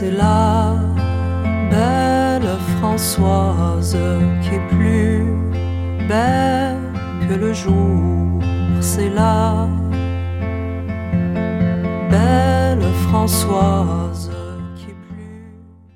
c'est la belle Françoise qui est plus belle que le jour. C'est la belle Françoise